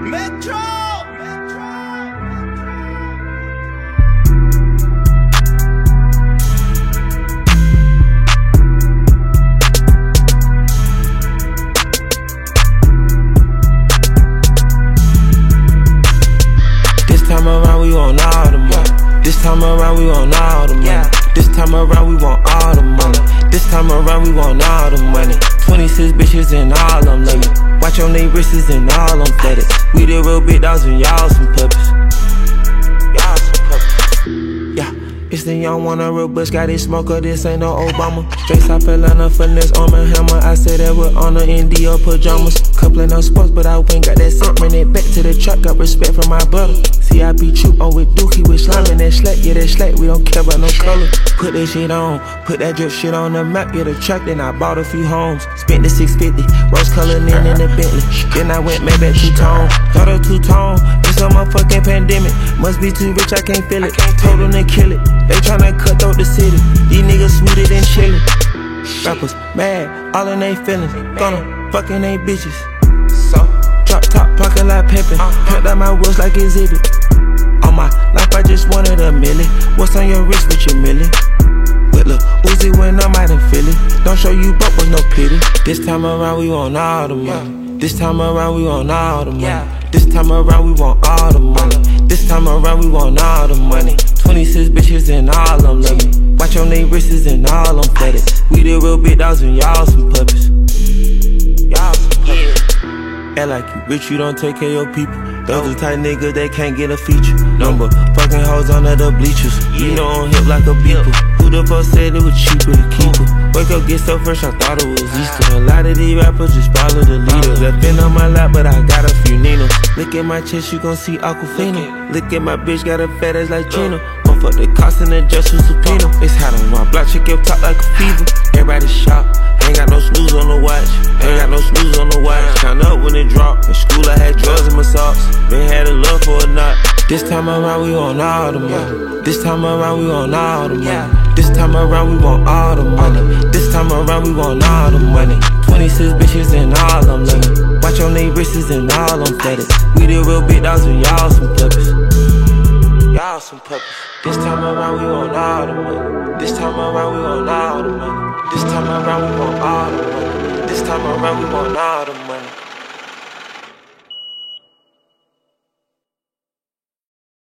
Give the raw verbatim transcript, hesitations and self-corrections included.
Metro. This time around we want all the money. This time around we want all the money. This time around we want all the money. This time around we want all the money. twenty-six bitches and all them love me. Watch on they wrists and all them flooded. We the real big dogs and y'all some puppies. Y'all some puppies. Yeah. It's the young one, a real bush, got it smoker, this ain't no Obama. Straight South Atlanta, finesse, arm and hammer. I say that with honor in Dior pajamas. Coupling up sports, but I ain't got that set. Bring it back to the truck, got respect from my brother. See, I be true, on with Dookie, with slime and that slack. Yeah, that slack, we don't care about no color. Put that shit on, put that drip shit on the map. Yeah, the truck, then I bought a few homes. Spent the six fifty, rose colored in in the Bentley. Then I went made back two-tone, got a two-tone. It's a motherfucking pandemic, must be too rich, I can't feel it. Told them to kill it. They tryna cut through the city. These niggas sweeter than chillin'. Rappers mad, all in they feelings. Gonna fucking they bitches. So drop top, pocket like pimpin'. Pimped out my wheels like exhibit. On my life, I just wanted a million. What's on your wrist with your million? With Lil Uzi when I'm out in Philly. Don't show you buck with no pity. This time around we want all the money. This time around we want all the money. This time around we want all the money. This time around we want all the money. twenty-six bitches and all them love me. Watch on they wrists and all them flooded. We the real big dogs and y'all some puppies. Y'all some puppies. Act like you rich, you don't take care of your people. Those the type niggas, they can't get a feature. Number fucking hoes under the bleachers. You know I'm hip like a beeper. Who the fuck said it was cheaper to keep her? Wake up, get so fresh, I thought it was Easter. A lot of these rappers just follow the leaders. Left in on my lap, but I got a few Ninos. Look at my chest, you gon' see Aquafina. Look at my bitch, got a fat ass like Gina. Fuck the cost and the just with subpoena. It's hot on my block, check your top like a fever. Everybody shop, ain't got no snooze on the watch. Ain't got no snooze on the watch. Count up when it drop. In school I had drugs in my socks. Been had a love for a knot. This time around we want all the money. This time around we want all the money. This time around we want all the money. This time around we want all the money. twenty-six bitches and all them love me. Watch on they wrists and all them flooded. We the real big dogs and y'all some puppies. Y'all some puppies. This time around we want all the money. This time around we want all the money. This time around we want all the money. This time around we want all the money.